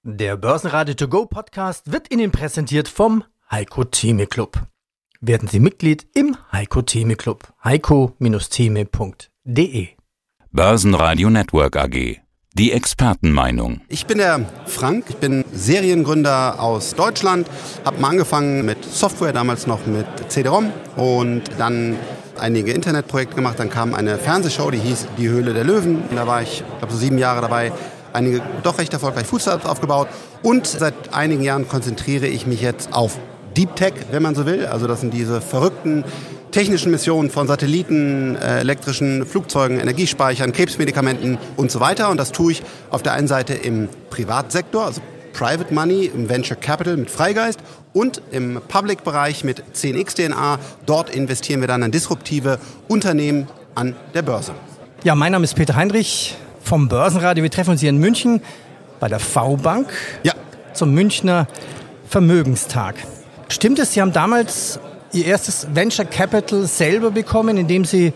Der Börsenradio To Go Podcast wird Ihnen präsentiert vom Heiko Theme Club. Werden Sie Mitglied im Heiko Theme Club. heiko-theme.de. Börsenradio Network AG. Die Expertenmeinung. Ich bin der Frank, ich bin Seriengründer aus Deutschland, habe mal angefangen mit Software, damals noch mit CD-ROM und dann einige Internetprojekte gemacht. Dann kam eine Fernsehshow, die hieß Die Höhle der Löwen. Da war ich, glaube so 7 Jahre dabei. Einige doch recht erfolgreich Food-Startups aufgebaut und seit einigen Jahren konzentriere ich mich jetzt auf Deep Tech, wenn man so will. Also das sind diese verrückten technischen Missionen von Satelliten, elektrischen Flugzeugen, Energiespeichern, Krebsmedikamenten und so weiter. Und das tue ich auf der einen Seite im Privatsektor, also Private Money, im Venture Capital mit Freigeist und im Public-Bereich mit 10x DNA. Dort investieren wir dann in disruptive Unternehmen an der Börse. Ja, mein Name ist Peter Heinrich vom Börsenradio. Wir treffen uns hier in München bei der V-Bank zum Münchner Vermögenstag. Stimmt es, Sie haben damals Ihr erstes Venture Capital selber bekommen, indem Sie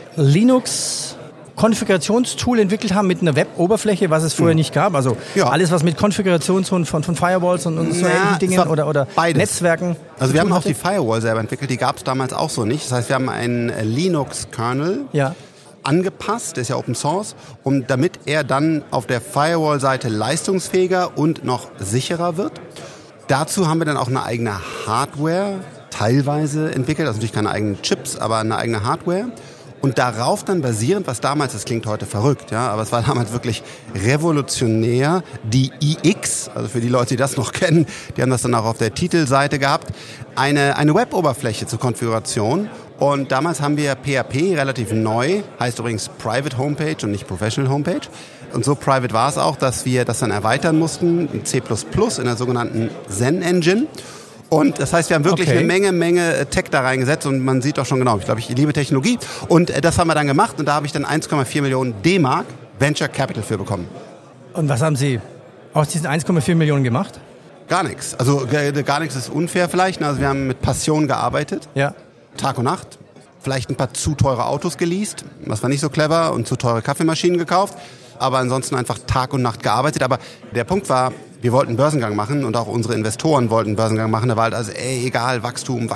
Linux-Konfigurationstool entwickelt haben mit einer Web-Oberfläche, was es vorher nicht gab? Also alles, was mit Konfiguration von Firewalls und so ähnlichen Dingen oder Netzwerken. Also wir haben auch die Firewall selber entwickelt, die gab es damals auch so nicht. Das heißt, wir haben einen Linux-Kernel angepasst, der ist ja Open Source, und damit er dann auf der Firewall-Seite leistungsfähiger und noch sicherer wird. Dazu haben wir dann auch eine eigene Hardware teilweise entwickelt, also natürlich keine eigenen Chips, aber eine eigene Hardware. Und darauf dann basierend, was damals, das klingt heute verrückt, ja, aber es war damals wirklich revolutionär, die iX, also für die Leute, die das noch kennen, die haben das dann auch auf der Titelseite gehabt, eine Web-Oberfläche zur Konfiguration. Und damals haben wir PHP relativ neu, heißt übrigens Private Homepage und nicht Professional Homepage. Und so private war es auch, dass wir das dann erweitern mussten in C++ in der sogenannten Zen Engine. Und das heißt, wir haben wirklich eine Menge Tech da reingesetzt und man sieht doch schon genau, ich liebe Technologie. Und das haben wir dann gemacht und da habe ich dann 1,4 Millionen D-Mark Venture Capital für bekommen. Und was haben Sie aus diesen 1,4 Millionen gemacht? Gar nichts. Also gar nichts ist unfair vielleicht. Also wir haben mit Passion gearbeitet. Ja. Tag und Nacht. Vielleicht ein paar zu teure Autos geleast. Das war nicht so clever, und zu teure Kaffeemaschinen gekauft. Aber ansonsten einfach Tag und Nacht gearbeitet. Aber der Punkt war, wir wollten einen Börsengang machen und auch unsere Investoren wollten einen Börsengang machen. Da war halt also, egal, Wachstum.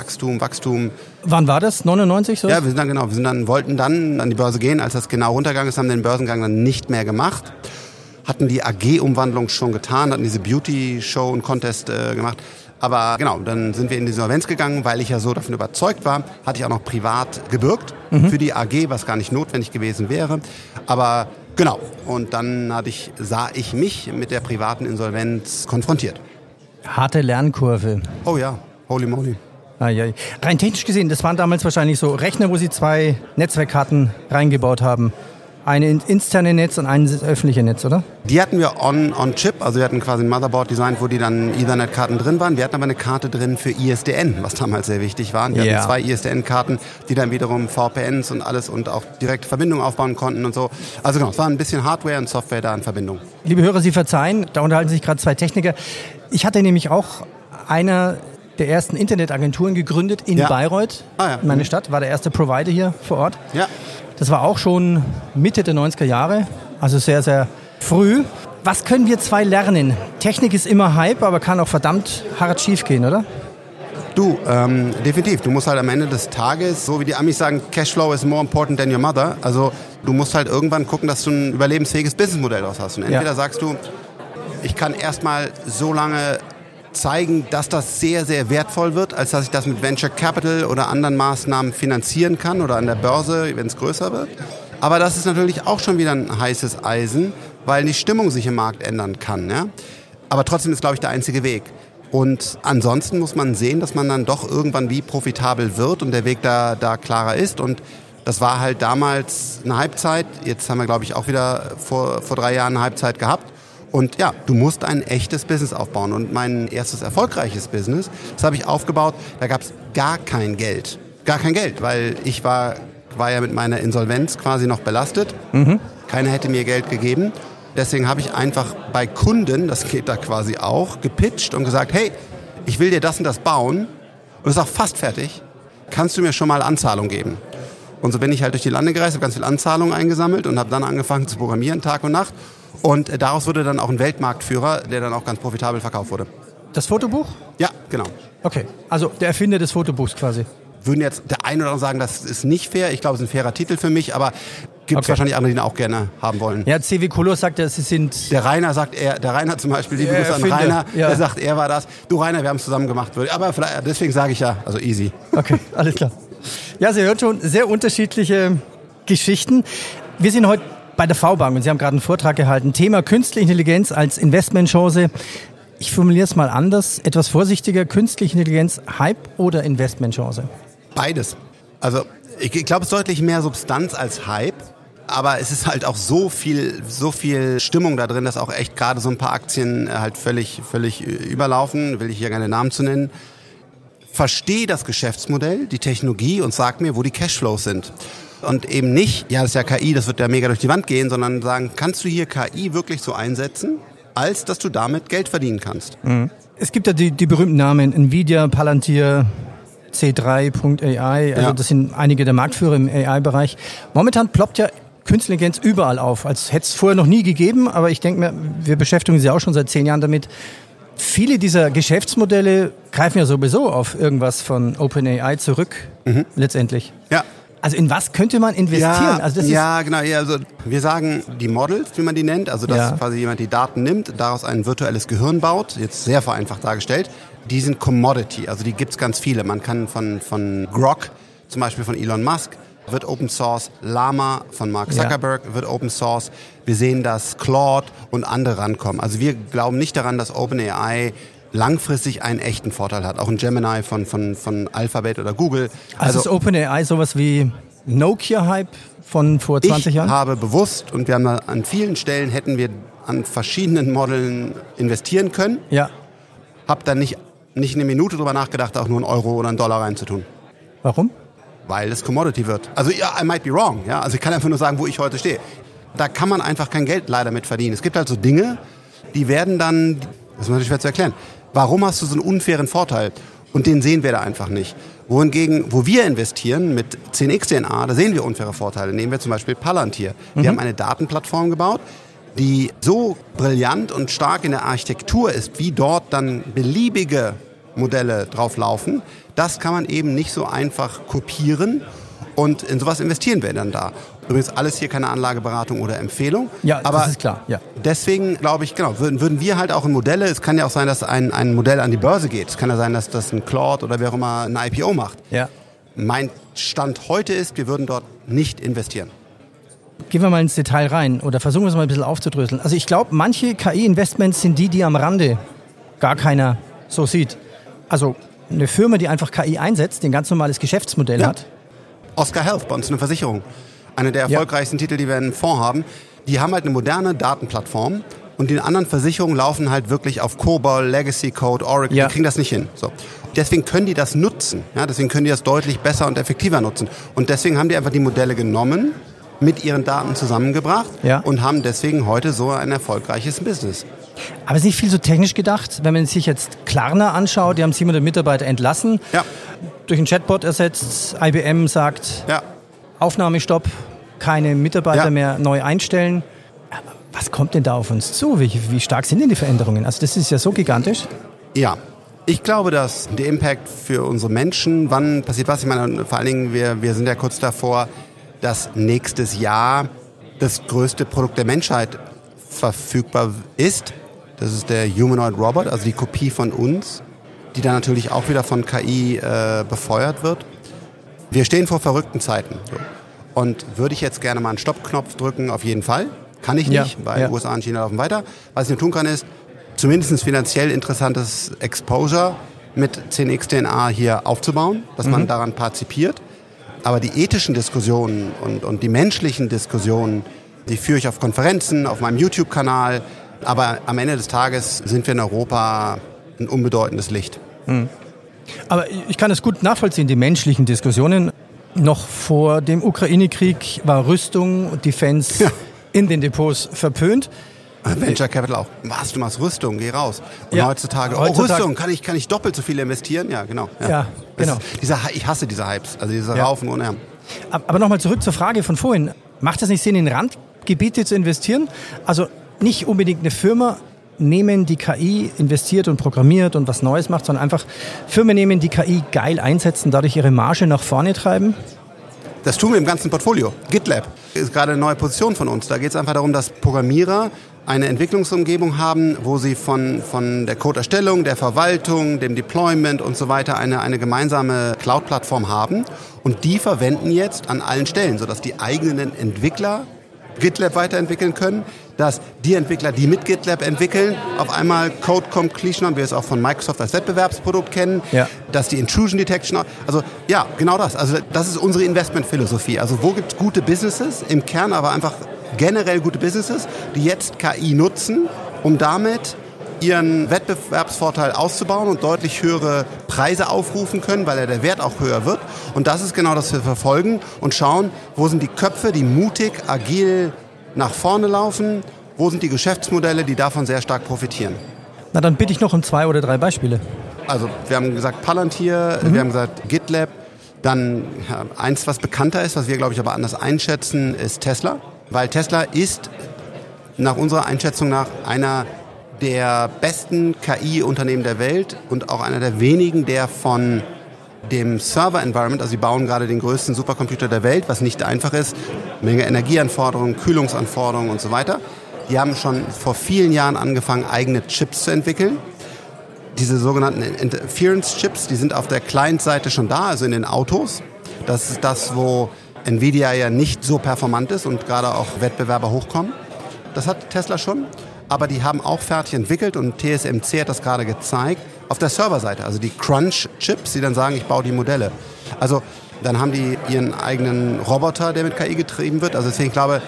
Wann war das? 99 so? Ja, wollten dann an die Börse gehen. Als das genau runtergegangen ist, haben den Börsengang dann nicht mehr gemacht. Hatten die AG-Umwandlung schon getan, hatten diese Beauty-Show und Contest gemacht. Aber genau, dann sind wir in die Insolvenz gegangen, weil ich ja so davon überzeugt war, hatte ich auch noch privat gebürgt für die AG, was gar nicht notwendig gewesen wäre. Aber genau, und dann sah ich mich mit der privaten Insolvenz konfrontiert. Harte Lernkurve. Oh ja, holy moly. Rein technisch gesehen, das waren damals wahrscheinlich so Rechner, wo Sie 2 Netzwerkkarten reingebaut haben. Eine ins interne Netz und ein ins öffentliche Netz, oder? Die hatten wir on-chip, also wir hatten quasi ein Motherboard designt, wo die dann Ethernet-Karten drin waren. Wir hatten aber eine Karte drin für ISDN, was damals sehr wichtig war. Wir hatten 2 ISDN-Karten, die dann wiederum VPNs und alles und auch direkte Verbindungen aufbauen konnten und so. Also genau, es war ein bisschen Hardware und Software da in Verbindung. Liebe Hörer, Sie verzeihen, da unterhalten sich gerade 2 Techniker. Ich hatte nämlich auch einer der ersten Internetagenturen gegründet in Bayreuth, in meiner Stadt, war der erste Provider hier vor Ort. Ja. Das war auch schon Mitte der 90er Jahre, also sehr, sehr früh. Was können wir 2 lernen? Technik ist immer Hype, aber kann auch verdammt hart schief gehen, oder? Du, definitiv. Du musst halt am Ende des Tages, so wie die Amis sagen, Cashflow is more important than your mother. Also du musst halt irgendwann gucken, dass du ein überlebensfähiges Businessmodell daraus hast. Und entweder sagst du, ich kann erstmal so lange zeigen, dass das sehr, sehr wertvoll wird, als dass ich das mit Venture Capital oder anderen Maßnahmen finanzieren kann oder an der Börse, wenn es größer wird. Aber das ist natürlich auch schon wieder ein heißes Eisen, weil die Stimmung sich im Markt ändern kann. Ja? Aber trotzdem ist, glaube ich, der einzige Weg. Und ansonsten muss man sehen, dass man dann doch irgendwann wie profitabel wird und der Weg da klarer ist. Und das war halt damals eine Halbzeit. Jetzt haben wir, glaube ich, auch wieder vor 3 Jahren eine Halbzeit gehabt. Und ja, du musst ein echtes Business aufbauen. Und mein erstes erfolgreiches Business, das habe ich aufgebaut, da gab es gar kein Geld. Gar kein Geld, weil ich war ja mit meiner Insolvenz quasi noch belastet. Keiner hätte mir Geld gegeben. Deswegen habe ich einfach bei Kunden, das geht da quasi auch, gepitcht und gesagt, hey, ich will dir das und das bauen und es ist auch fast fertig. Kannst du mir schon mal Anzahlung geben? Und so bin ich halt durch die Lande gereist, habe ganz viel Anzahlungen eingesammelt und habe dann angefangen zu programmieren, Tag und Nacht. Und daraus wurde dann auch ein Weltmarktführer, der dann auch ganz profitabel verkauft wurde. Das Fotobuch? Ja, genau. Okay, also der Erfinder des Fotobuchs quasi. Würden jetzt der eine oder andere sagen, das ist nicht fair. Ich glaube, es ist ein fairer Titel für mich, aber gibt es wahrscheinlich andere, die ihn auch gerne haben wollen. Ja, CW Color sagt ja, sie sind... Der Rainer zum Beispiel, liebe Grüße an Rainer, der sagt, er war das. Du Rainer, wir haben es zusammen gemacht. Aber deswegen sage ich ja, also easy. Okay, alles klar. Ja, Sie hören schon, sehr unterschiedliche Geschichten. Wir sind heute bei der V-Bank und Sie haben gerade einen Vortrag gehalten. Thema Künstliche Intelligenz als Investmentchance. Ich formuliere es mal anders, etwas vorsichtiger. Künstliche Intelligenz, Hype oder Investmentchance? Beides. Also ich glaube, es ist deutlich mehr Substanz als Hype. Aber es ist halt auch so viel Stimmung da drin, dass auch echt gerade so ein paar Aktien halt völlig überlaufen. Will ich hier keine Namen zu nennen. Verstehe das Geschäftsmodell, die Technologie und sag mir, wo die Cashflows sind. Und eben nicht, ja, das ist ja KI, das wird ja mega durch die Wand gehen, sondern sagen, kannst du hier KI wirklich so einsetzen, als dass du damit Geld verdienen kannst? Mhm. Es gibt ja die berühmten Namen, Nvidia, Palantir, C3.ai, also das sind einige der Marktführer im AI-Bereich. Momentan ploppt ja Künstliche Intelligenz überall auf, als hätte es vorher noch nie gegeben, aber ich denke mir, wir beschäftigen uns ja auch schon seit 10 Jahren damit. Viele dieser Geschäftsmodelle greifen ja sowieso auf irgendwas von OpenAI zurück, letztendlich. Ja. Also in was könnte man investieren? Ja, genau. Ja, also wir sagen die Models, wie man die nennt, also dass quasi jemand die Daten nimmt, daraus ein virtuelles Gehirn baut, jetzt sehr vereinfacht dargestellt. Die sind Commodity, also die gibt's ganz viele. Man kann von Grok, zum Beispiel von Elon Musk, wird Open Source, Llama von Mark Zuckerberg wird Open Source. Wir sehen, dass Claude und andere rankommen. Also wir glauben nicht daran, dass OpenAI langfristig einen echten Vorteil hat. Auch ein Gemini von Alphabet oder Google. Also ist OpenAI sowas wie Nokia-Hype von vor 20 Jahren? Ich habe bewusst, und wir haben an vielen Stellen hätten wir an verschiedenen Modellen investieren können. Ja. Habe dann nicht eine Minute drüber nachgedacht, auch nur einen Euro oder einen Dollar reinzutun. Warum? Weil es Commodity wird. Also ja, I might be wrong. Ja? Also ich kann einfach nur sagen, wo ich heute stehe. Da kann man einfach kein Geld leider mit verdienen. Es gibt halt so Dinge, die werden dann, das ist natürlich schwer zu erklären, warum hast du so einen unfairen Vorteil? Und den sehen wir da einfach nicht. Wohingegen, wo wir investieren mit 10xDNA, da sehen wir unfaire Vorteile. Nehmen wir zum Beispiel Palantir. Wir haben eine Datenplattform gebaut, die so brillant und stark in der Architektur ist, wie dort dann beliebige Modelle drauf laufen. Das kann man eben nicht so einfach kopieren und in sowas investieren wir dann da. Übrigens alles hier keine Anlageberatung oder Empfehlung. Ja, aber das ist klar. Ja. Deswegen glaube ich, genau, würden wir halt auch in Modelle, es kann ja auch sein, dass ein Modell an die Börse geht. Es kann ja sein, dass das ein Claude oder wer auch immer ein IPO macht. Ja. Mein Stand heute ist, wir würden dort nicht investieren. Gehen wir mal ins Detail rein oder versuchen wir es mal ein bisschen aufzudröseln. Also ich glaube, manche KI-Investments sind die am Rande gar keiner so sieht. Also eine Firma, die einfach KI einsetzt, die ein ganz normales Geschäftsmodell hat. Oscar Health, bei uns eine Versicherung. Eine der erfolgreichsten Titel, die wir in einem Fonds haben. Die haben halt eine moderne Datenplattform und die anderen Versicherungen laufen halt wirklich auf COBOL, Legacy Code, Oracle. Die kriegen das nicht hin. So. Deswegen können die das nutzen. Ja, deswegen können die das deutlich besser und effektiver nutzen. Und deswegen haben die einfach die Modelle genommen, mit ihren Daten zusammengebracht und haben deswegen heute so ein erfolgreiches Business. Aber es ist nicht viel so technisch gedacht, wenn man sich jetzt Klarna anschaut, die haben 700 Mitarbeiter entlassen, durch einen Chatbot ersetzt, IBM sagt Aufnahmestopp, keine Mitarbeiter mehr neu einstellen. Was kommt denn da auf uns zu? Wie stark sind denn die Veränderungen? Also das ist ja so gigantisch. Ja, ich glaube, dass der Impact für unsere Menschen, wann passiert was? Ich meine, vor allen Dingen, wir sind ja kurz davor, dass nächstes Jahr das größte Produkt der Menschheit verfügbar ist. Das ist der Humanoid Robot, also die Kopie von uns, die dann natürlich auch wieder von KI befeuert wird. Wir stehen vor verrückten Zeiten. So. Und würde ich jetzt gerne mal einen Stoppknopf drücken, auf jeden Fall. Kann ich nicht, weil USA und China laufen weiter. Was ich nur tun kann, ist zumindest finanziell interessantes Exposure mit 10xDNA hier aufzubauen, dass man daran partizipiert. Aber die ethischen Diskussionen und die menschlichen Diskussionen, die führe ich auf Konferenzen, auf meinem YouTube-Kanal. Aber am Ende des Tages sind wir in Europa ein unbedeutendes Licht. Aber ich kann es gut nachvollziehen, die menschlichen Diskussionen. Noch vor dem Ukraine-Krieg war Rüstung und Defense in den Depots verpönt. Venture Capital auch. Was, du machst Rüstung, geh raus. Und heutzutage, Rüstung, kann ich doppelt so viel investieren? Ja, genau. Ja, genau. Ich hasse diese Hypes, also diese Raufen ohne Herren. Aber nochmal zurück zur Frage von vorhin. Macht es nicht Sinn, in Randgebiete zu investieren? Also nicht unbedingt eine Firma nehmen, die KI investiert und programmiert und was Neues macht, sondern einfach Firmen nehmen, die KI geil einsetzen, dadurch ihre Marge nach vorne treiben? Das tun wir im ganzen Portfolio. GitLab ist gerade eine neue Position von uns. Da geht es einfach darum, dass Programmierer eine Entwicklungsumgebung haben, wo sie von der Codeerstellung, der Verwaltung, dem Deployment und so weiter eine gemeinsame Cloud-Plattform haben. Und die verwenden jetzt an allen Stellen, sodass die eigenen Entwickler GitLab weiterentwickeln können, dass die Entwickler, die mit GitLab entwickeln, auf einmal Code Completion haben, wir es auch von Microsoft als Wettbewerbsprodukt kennen, dass die Intrusion Detection, also ja, genau das. Also das ist unsere Investmentphilosophie. Also wo gibt es gute Businesses, im Kern aber einfach generell gute Businesses, die jetzt KI nutzen, um damit ihren Wettbewerbsvorteil auszubauen und deutlich höhere Preise aufrufen können, weil ja der Wert auch höher wird. Und das ist genau das, was wir verfolgen und schauen, wo sind die Köpfe, die mutig, agil nach vorne laufen, wo sind die Geschäftsmodelle, die davon sehr stark profitieren. Na, dann bitte ich noch um 2 oder 3 Beispiele. Also wir haben gesagt Palantir, wir haben gesagt GitLab, dann eins, was bekannter ist, was wir, glaube ich, aber anders einschätzen, ist Tesla. Weil Tesla ist nach unserer Einschätzung nach einer der besten KI-Unternehmen der Welt und auch einer der wenigen, der von dem Server-Environment, also sie bauen gerade den größten Supercomputer der Welt, was nicht einfach ist, Menge Energieanforderungen, Kühlungsanforderungen und so weiter. Die haben schon vor vielen Jahren angefangen, eigene Chips zu entwickeln. Diese sogenannten Inference-Chips, die sind auf der Client-Seite schon da, also in den Autos. Das ist das, wo Nvidia ja nicht so performant ist und gerade auch Wettbewerber hochkommen. Das hat Tesla schon. Aber die haben auch fertig entwickelt und TSMC hat das gerade gezeigt, auf der Serverseite, also die Crunch-Chips, die dann sagen, ich baue die Modelle. Also dann haben die ihren eigenen Roboter, der mit KI getrieben wird. Also deswegen, ich glaube,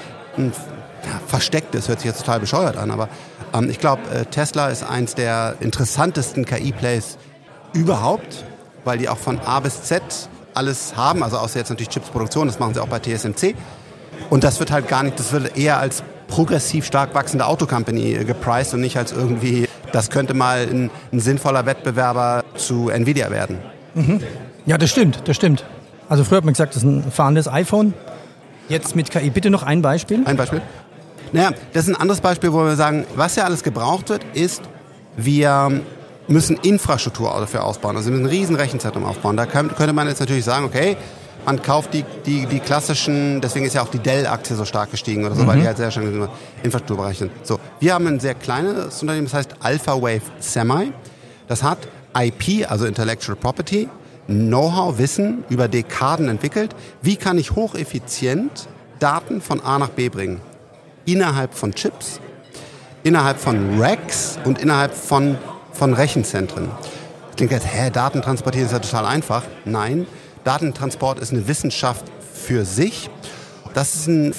verstecktes, hört sich jetzt total bescheuert an, aber ich glaube, Tesla ist eins der interessantesten KI-Plays überhaupt, weil die auch von A bis Z alles haben, also außer jetzt natürlich Chipsproduktion, das machen sie auch bei TSMC. Und das wird halt gar nicht, das wird eher als progressiv stark wachsende Autocompany gepriced und nicht als irgendwie, das könnte mal ein sinnvoller Wettbewerber zu Nvidia werden. Mhm. Ja, das stimmt. Also früher hat man gesagt, das ist ein fahrendes iPhone. Jetzt mit KI. Bitte noch ein Beispiel. Ein Beispiel? Naja, das ist ein anderes Beispiel, wo wir sagen, was ja alles gebraucht wird, ist, wir müssen Infrastruktur dafür ausbauen. Also wir müssen ein riesen Rechenzentrum aufbauen. Da könnte man jetzt natürlich sagen, okay, man kauft die klassischen, deswegen ist ja auch die Dell-Aktie so stark gestiegen oder so, weil die halt sehr stark im Infrastrukturbereich sind. So, wir haben ein sehr kleines Unternehmen, das heißt AlphaWave Semi. Das hat IP, also Intellectual Property, Know-how, Wissen über Dekaden entwickelt. Wie kann ich hocheffizient Daten von A nach B bringen? Innerhalb von Chips, innerhalb von Racks und innerhalb von Rechenzentren. Das klingt jetzt, Daten transportieren ist ja total einfach. Nein, Datentransport ist eine Wissenschaft für sich. Das ist ein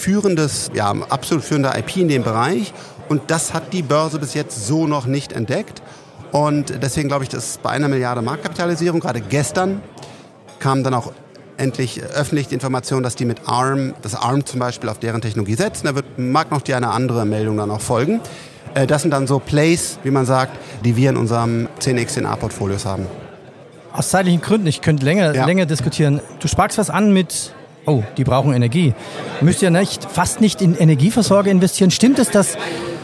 absolut führender IP in dem Bereich. Und das hat die Börse bis jetzt so noch nicht entdeckt. Und deswegen glaube ich, das ist bei 1 Milliarde Marktkapitalisierung. Gerade gestern kam dann auch endlich öffentlich die Information, dass die mit ARM zum Beispiel auf deren Technologie setzen. Da mag noch eine andere Meldung dann auch folgen. Das sind dann so Plays, wie man sagt, die wir in unserem 10x10A-Portfolios haben. Aus zeitlichen Gründen, ich könnte länger diskutieren. Du sprachst was an mit, die brauchen Energie. Müsst ihr fast nicht in Energieversorger investieren? Stimmt es, dass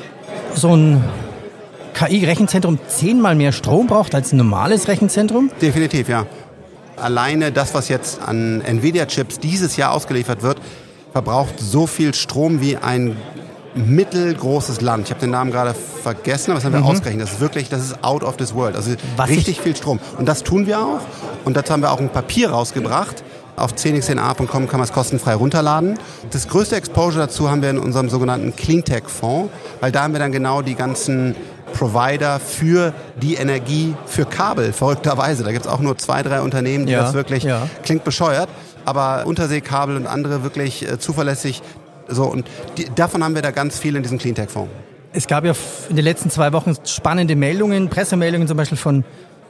so ein KI-Rechenzentrum 10-mal mehr Strom braucht als ein normales Rechenzentrum? Definitiv, ja. Alleine das, was jetzt an Nvidia-Chips dieses Jahr ausgeliefert wird, verbraucht so viel Strom wie ein mittelgroßes Land. Ich habe den Namen gerade vergessen, aber das haben wir ausgerechnet. Das ist out of this world. Also richtig viel Strom. Und das tun wir auch. Und dazu haben wir auch ein Papier rausgebracht. Auf 10x10a.com kann man es kostenfrei runterladen. Das größte Exposure dazu haben wir in unserem sogenannten Cleantech-Fonds, weil da haben wir dann genau die ganzen Provider für die Energie für Kabel, verrückterweise. Da gibt es auch nur 2, 3 Unternehmen, die das wirklich, klingt bescheuert, aber Unterseekabel und andere wirklich zuverlässig. So, und davon haben wir da ganz viel in diesem Cleantech-Fonds. Es gab ja in den letzten 2 Wochen spannende Meldungen, Pressemeldungen zum Beispiel von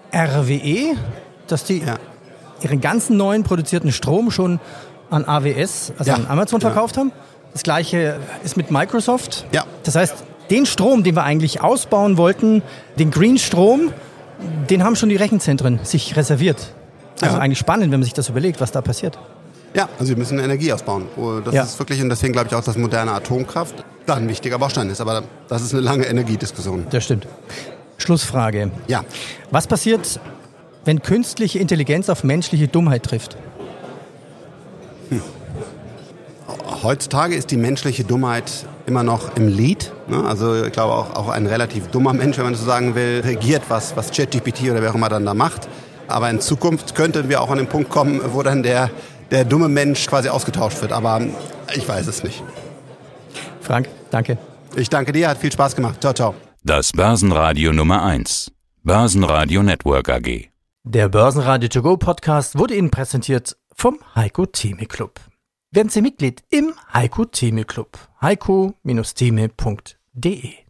RWE, dass die ihren ganzen neuen produzierten Strom schon an AWS, also an Amazon verkauft haben. Das Gleiche ist mit Microsoft. Ja. Das heißt, den Strom, den wir eigentlich ausbauen wollten, den Green-Strom, den haben schon die Rechenzentren sich reserviert. Also eigentlich spannend, wenn man sich das überlegt, was da passiert. Ja, also wir müssen Energie ausbauen. Das ist wirklich, und deswegen glaube ich auch, dass moderne Atomkraft da ein wichtiger Baustein ist. Aber das ist eine lange Energiediskussion. Das stimmt. Schlussfrage. Ja. Was passiert, wenn künstliche Intelligenz auf menschliche Dummheit trifft? Heutzutage ist die menschliche Dummheit immer noch im Lead. Ne? Also ich glaube auch ein relativ dummer Mensch, wenn man so sagen will, regiert, was ChatGPT oder wer auch immer dann da macht. Aber in Zukunft könnten wir auch an den Punkt kommen, wo dann der dumme Mensch quasi ausgetauscht wird. Aber ich weiß es nicht. Frank, danke. Ich danke dir, hat viel Spaß gemacht. Ciao, ciao. Das Börsenradio Nummer 1. Börsenradio Network AG. Der Börsenradio To Go Podcast wurde Ihnen präsentiert vom Heiko Theme Club. Werden Sie Mitglied im Heiko Theme Club. heiko-theme.de